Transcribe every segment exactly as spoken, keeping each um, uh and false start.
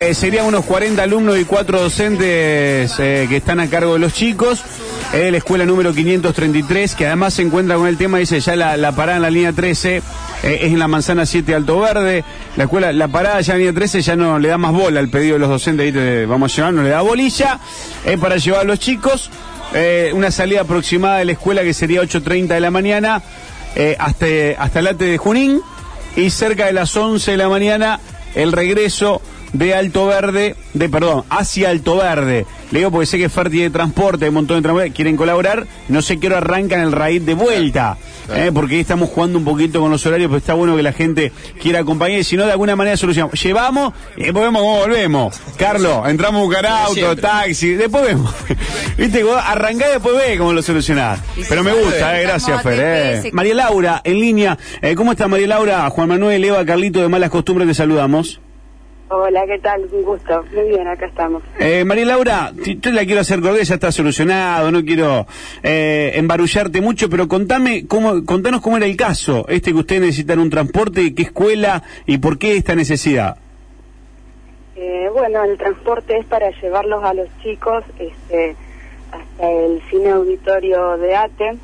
Eh, serían unos cuarenta alumnos y cuatro docentes eh, que están a cargo de los chicos. Eh, la escuela número quinientos treinta y tres, que además se encuentra con el tema, dice, ya la, la parada en la línea trece eh, es en la manzana siete Alto Verde. La escuela, la parada ya en la línea trece ya no le da más bola al pedido de los docentes, ahí te vamos a llevar, no le da bolilla, eh, para llevar a los chicos. Eh, una salida aproximada de la escuela que sería ocho treinta de la mañana eh, hasta, hasta el A T E de Junín, y cerca de las once de la mañana el regreso de Alto Verde, de perdón, hacia Alto Verde. Le digo porque sé que Fer tiene transporte, hay un montón de transporte, quieren colaborar, no sé qué hora arrancan el raíz de vuelta, eh, porque ahí estamos jugando un poquito con los horarios, pero está bueno que la gente quiera acompañar, y si no, de alguna manera solucionamos. Llevamos y después vemos cómo volvemos. Carlos, entramos a buscar auto, taxi, después vemos. Viste, arrancá y después ve cómo lo solucionás. Pero me gusta, eh, gracias Fer. Eh. María Laura, en línea, eh, ¿cómo está María Laura? Juan Manuel, Eva, Carlito de Malas Costumbres, te saludamos. Hola, ¿qué tal? Un gusto. Muy bien, acá estamos. Eh, María Laura, yo la quiero hacer cordial, ya está solucionado, no quiero eh, embarullarte mucho, pero contame cómo, contanos cómo era el caso, este que ustedes necesitan un transporte, qué escuela y por qué esta necesidad. Eh, bueno, el transporte es para llevarlos a los chicos este, hasta el cine auditorio de A T E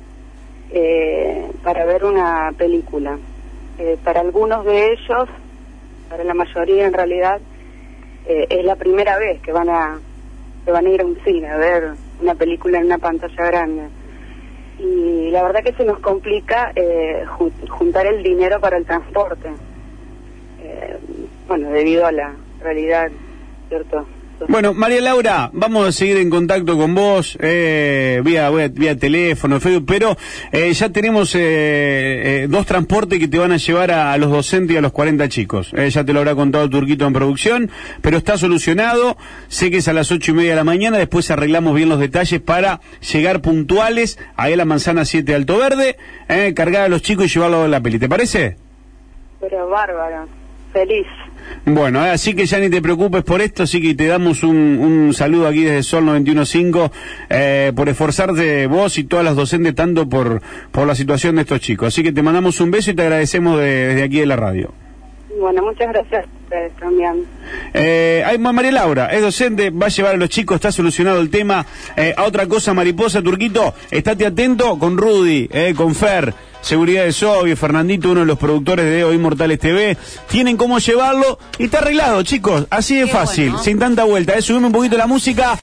eh, para ver una película. Eh, para algunos de ellos, para la mayoría en realidad, eh, es la primera vez que van a que van a ir a un cine a ver una película en una pantalla grande. Y la verdad que se nos complica eh, jun juntar el dinero para el transporte. Eh, bueno, debido a la realidad, ¿cierto? Bueno, María Laura, vamos a seguir en contacto con vos, eh, vía, vía, vía teléfono, Facebook, pero eh, ya tenemos eh, eh, dos transportes que te van a llevar a, a los docentes y a los cuarenta chicos. Eh, ya te lo habrá contado Turquito en producción, pero está solucionado. Sé que es a las ocho y media de la mañana, después arreglamos bien los detalles para llegar puntuales ahí a la manzana siete Alto Verde, eh, cargar a los chicos y llevarlos a la peli. ¿Te parece? Pero bárbaro, feliz. Bueno, eh, así que ya ni te preocupes por esto, así que te damos un, un saludo aquí desde Sol noventa y uno punto cinco eh, por esforzarte vos y todas las docentes tanto por, por la situación de estos chicos. Así que te mandamos un beso y te agradecemos de, desde aquí de la radio. Bueno, muchas gracias a ustedes también. Eh, hay María Laura, es docente, va a llevar a los chicos, está solucionado el tema. Eh, a otra cosa, Mariposa, Turquito, estate atento con Rudy, eh, con Fer, Seguridad de Sobi, Fernandito, uno de los productores de Hoy Mortales T V, tienen cómo llevarlo y está arreglado, chicos, así de fácil, bueno, sin tanta vuelta. Eh, subime un poquito la música.